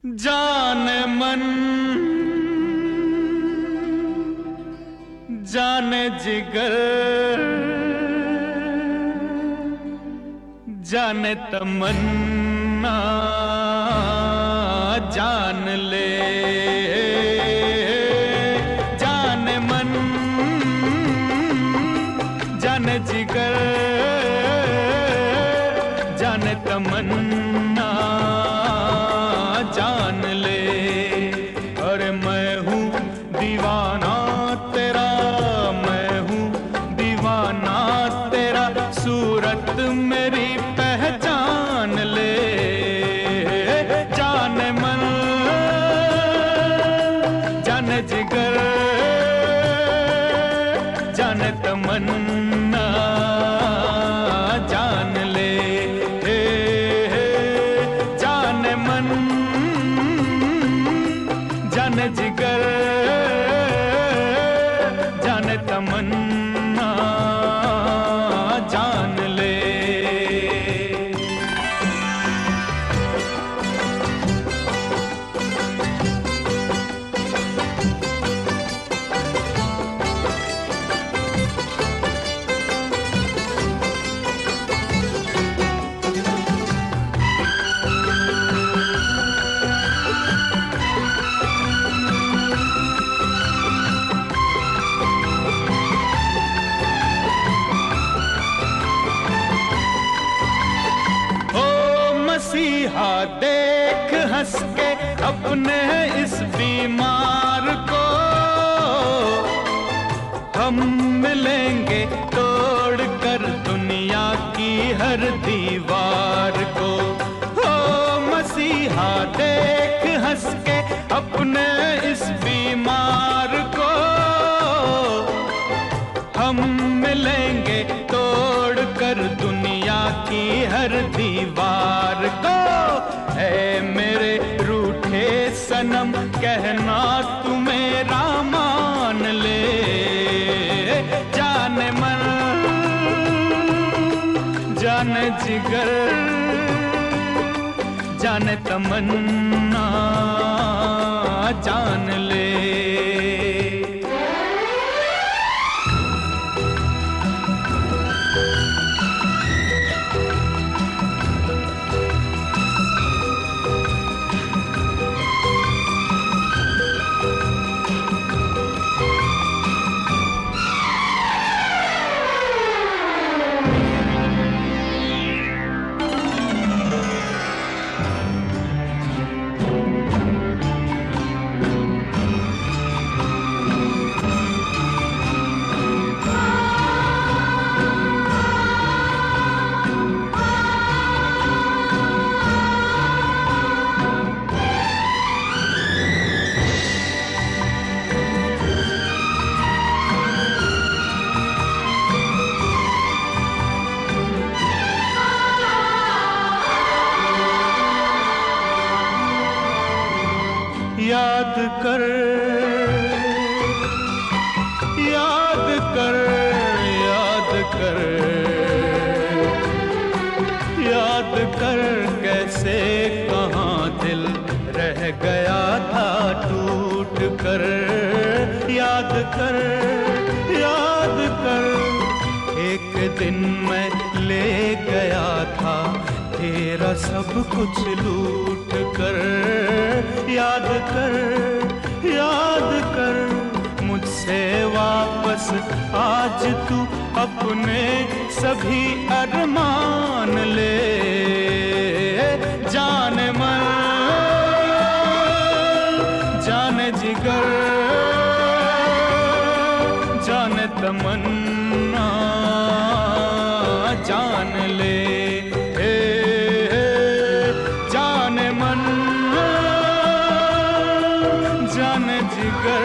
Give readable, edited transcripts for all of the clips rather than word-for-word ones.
जाने मन जाने जिगर जाने तमन्ना जान ले। जाने मन जाने जिगर जाने तमन्ना जान ले। अरे मैं हूँ दीवाना तेरा, मैं हूँ दीवाना तेरा, सूरत मेरी पहचान ले। जाने मन जाने जिगर जाने तमन्ना जान ले। जाने मन जाने जिगर जाने तमन्ना जान ले। मसीहा देख हंस के अपने इस बीमार को, हम मिलेंगे तोड़ कर दुनिया की हर दीवार को। ओ मसीहा देख हंस के अपने इस बीमार को, हम मिलेंगे तोड़ कर दुनिया की हर दीवार को। ऐ मेरे रूठे सनम कहना तू मेरा मान ले। जाने मन जाने जिगर जाने तमन्ना जान ले। याद कर याद कर याद कर याद कर कैसे कहाँ दिल रह गया था टूट कर। याद कर एक दिन मैं ले गया था तेरा सब कुछ लूट कर। याद कर मुझसे वापस आज तू अपने सभी अरमान ले। जाने मन जाने जिगर जाने तमन्ना जान ले। जाने मन जाने जिगर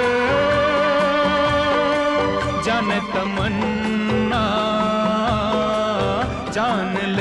जाने तमन्ना जान ले।